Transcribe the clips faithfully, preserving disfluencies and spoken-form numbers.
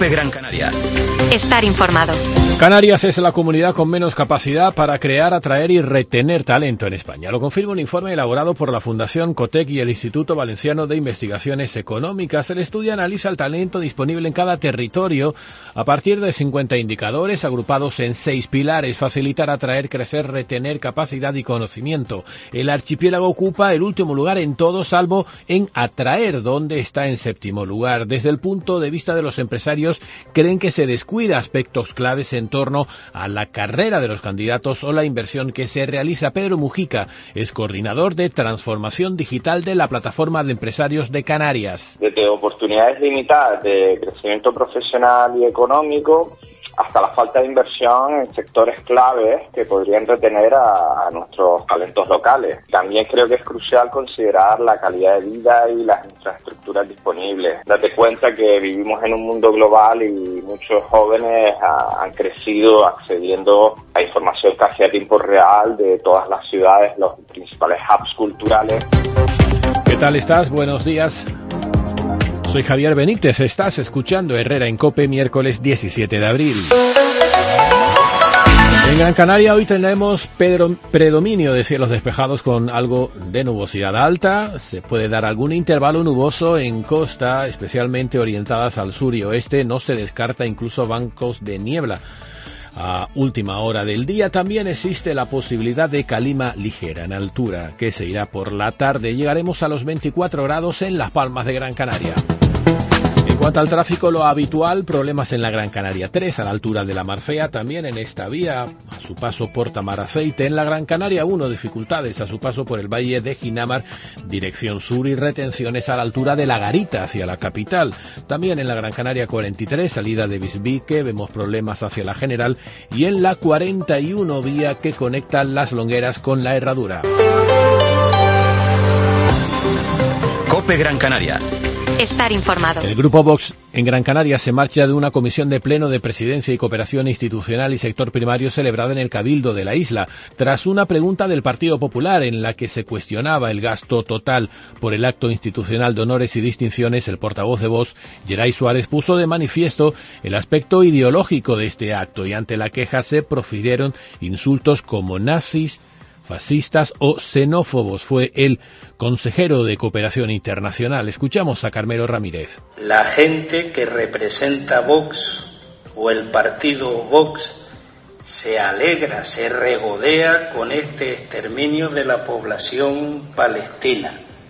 COPE Gran Canaria. Estar informado. Canarias es la comunidad con menos capacidad para crear, atraer y retener talento en España. Lo confirma un informe elaborado por la Fundación COTEC y el Instituto Valenciano de Investigaciones Económicas. El estudio analiza el talento disponible en cada territorio a partir de cincuenta indicadores agrupados en seis pilares: facilitar, atraer, crecer, retener, capacidad y conocimiento. El archipiélago ocupa el último lugar en todo, salvo en atraer, donde está en séptimo lugar. Desde el punto de vista de los empresarios, creen que se descuida aspectos claves en torno a la carrera de los candidatos o la inversión que se realiza. Pedro Mujica es coordinador de transformación digital de la Plataforma de Empresarios de Canarias. Desde oportunidades limitadas de crecimiento profesional y económico hasta la falta de inversión en sectores claves que podrían retener a, a nuestros talentos locales. También creo que es crucial considerar la calidad de vida y las infraestructuras disponibles. Date cuenta que vivimos en un mundo global y muchos jóvenes ha, han crecido accediendo a información casi a tiempo real de todas las ciudades, los principales hubs culturales. ¿Qué tal estás? Buenos días. Soy Javier Benítez, estás escuchando Herrera en COPE, miércoles diecisiete de abril. En Gran Canaria hoy tenemos pedro, predominio de cielos despejados con algo de nubosidad alta. Se puede dar algún intervalo nuboso en costa, especialmente orientadas al sur y oeste. No se descarta incluso bancos de niebla a última hora del día. También existe la posibilidad de calima ligera en altura, que se irá por la tarde. Llegaremos a los veinticuatro grados en Las Palmas de Gran Canaria. En cuanto al tráfico, lo habitual, problemas en la Gran Canaria tres, a la altura de la Mar Fea, también en esta vía, a su paso por Tamaraceite. En la Gran Canaria uno, dificultades a su paso por el Valle de Ginamar, dirección sur, y retenciones a la altura de La Garita, hacia la capital. También en la Gran Canaria cuarenta y tres, salida de Bisbique, vemos problemas hacia la General, y en la cuarenta y uno, vía que conecta Las Longueras con la Herradura. COPE Gran Canaria. Estar informado. El Grupo Vox en Gran Canaria se marcha de una comisión de pleno de Presidencia y Cooperación Institucional y Sector Primario celebrada en el Cabildo de la isla, tras una pregunta del Partido Popular en la que se cuestionaba el gasto total por el acto institucional de honores y distinciones. El portavoz de Vox, Geray Suárez, puso de manifiesto el aspecto ideológico de este acto, y ante la queja se profirieron insultos como nazis, fascistas o xenófobos. Fue el consejero de Cooperación Internacional. Escuchamos a Carmelo Ramírez. La gente que representa Vox o el partido Vox se alegra, se regodea con este exterminio de la población palestina.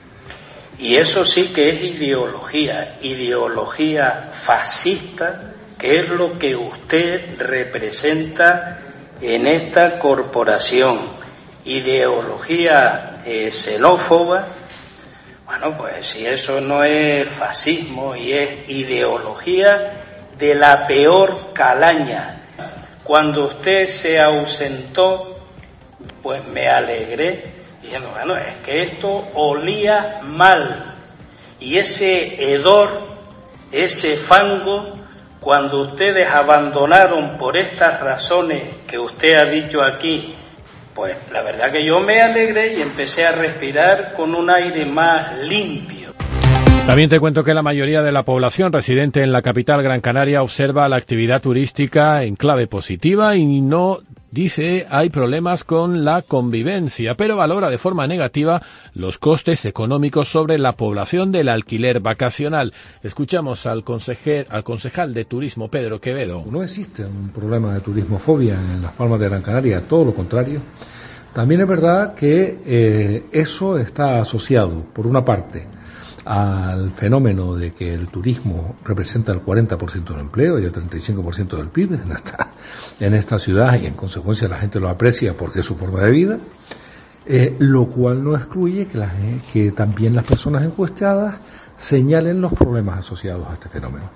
Y eso sí que es ideología, ideología fascista, que es lo que usted representa en esta corporación. Ideología eh, xenófoba. Bueno, pues si eso no es fascismo y es ideología de la peor calaña. Cuando usted se ausentó, pues me alegré diciendo, bueno, es que esto olía mal, y ese hedor, ese fango, cuando ustedes abandonaron por estas razones que usted ha dicho aquí, pues la verdad que yo me alegré y empecé a respirar con un aire más limpio. También te cuento que la mayoría de la población residente en la capital Gran Canaria observa la actividad turística en clave positiva y no, dice, hay problemas con la convivencia, pero valora de forma negativa los costes económicos sobre la población del alquiler vacacional. Escuchamos al, consejer, al concejal de Turismo, Pedro Quevedo. No existe un problema de turismofobia en Las Palmas de Gran Canaria, todo lo contrario. También es verdad que eh, eso está asociado, por una parte, al fenómeno de que el turismo representa el cuarenta por ciento del empleo y el treinta y cinco por ciento del P I B en esta, en esta ciudad, y en consecuencia la gente lo aprecia porque es su forma de vida, eh, lo cual no excluye que, la, que también las personas encuestadas señalen los problemas asociados a este fenómeno.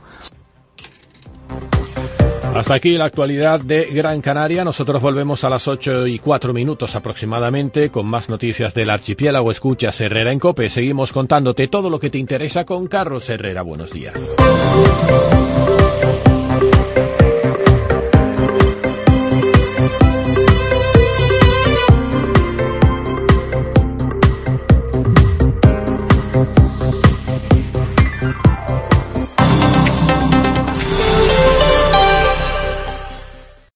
Hasta aquí la actualidad de Gran Canaria. Nosotros volvemos a las ocho y cuatro minutos aproximadamente con más noticias del archipiélago. Escuchas Herrera en COPE. Seguimos contándote todo lo que te interesa con Carlos Herrera. Buenos días.